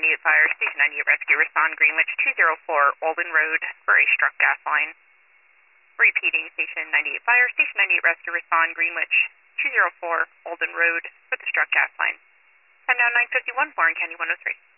98 Fire, Station 98 Rescue, respond Greenwich 204 Alden Road for a struck gas line. Repeating, Station 98 Fire, Station 98 Rescue, respond Greenwich 204 Alden Road for the struck gas line. Time now 9:51, Warren County 103.